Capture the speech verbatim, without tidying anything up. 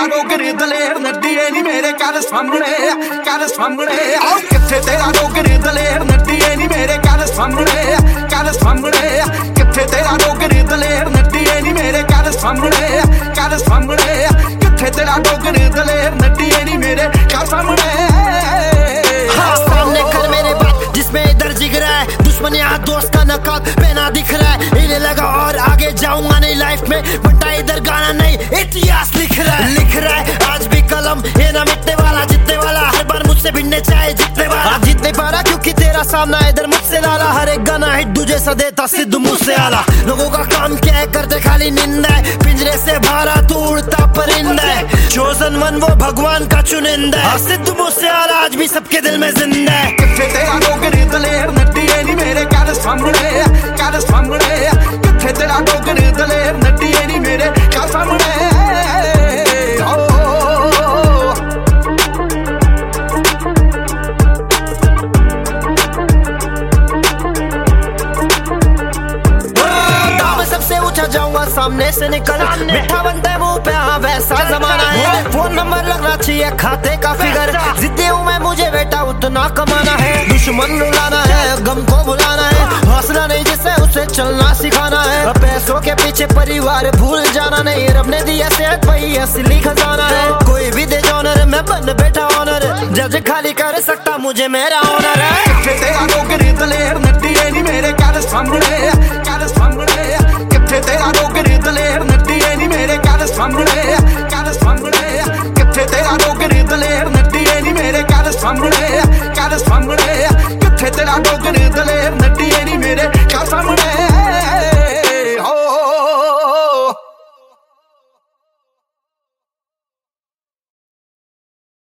तेरा डोगरी दलेर नड्डीए नी मेरे कर सामने कर सामने आओ किथे तेरा डोगरी दलेर नड्डीए नी मेरे कर सामने कर सामने किथे तेरा डोगरी दलेर नड्डीए नी मेरे कर सामने कर सामने किथे तेरा डोगरी दलेर नड्डीए नी मेरे कर सामने। हाँ, सामने कर मेरे बात जिसमें इधर जिगर है दुश्मन यहाँ दोस्त का नकाब पहना दिख रहा है इन्हें लगा और आगे जाऊंगा नहीं लाइफ में बटा इधर गाना नहीं इतिहास लिख रहा है लिख रहा है आज भी कलम ये ना मिटने वाला जितने वाला हर बार मुझसे भिड़ने चाहे जितने वाला जीत नहीं पा रहा क्योंकि तेरा सामना इधर मुझसे लाला हर एक गाना हिट दूजे सा देता सिद्धू मुझसे आला लोगों का काम क्या है करते खाली निंदा है पिंजरे से बाहर तू उड़ता परिंदा है चोजन वन वो भगवान का चुनिंदा है सिद्धू मुझसे आला आज भी सबके दिल में जिंदा है। किथे तेरा डोगरी दलेर नड्डीए नी मेरे कर सामने कर सामने किथे तेरा डोगरी दलेर नड्डीए नी मेरे कर सामने। सबसे ऊंचा जाऊंगा सामने से निकल मिठा बनता है मुंह पे हाँ वैसा जमाना है फोन नंबर लगना चाहिए खाते का फिगर जितने हूँ मैं मुझे बेटा उतना कमाना है दुश्मन रुलाना है गम को बुलाना है हौसला नहीं जिससे उसे चलना सिखाना है पैसों के पीछे परिवार भूल जाना नहीं रब ने दिया सेहत वही असली खजाना है कोई भी दे ऑनर मैं बन बेटा ऑनर जज खाली कर सकता मुझे मेरा ऑनर है। तेरा डोगरी दलेर नड्डीए नी मेरे कर सामने कर सामने किथे तेरा डोगरी दलेर नड्डीए नी मेरे कर सामने कर सामने किथे तेरा डोगरी दलेर नड्डीए नी मेरे कर सामने कर सामने किथे तेरा डोगरी दलेर नड्डीए नी मेरे कर सामने।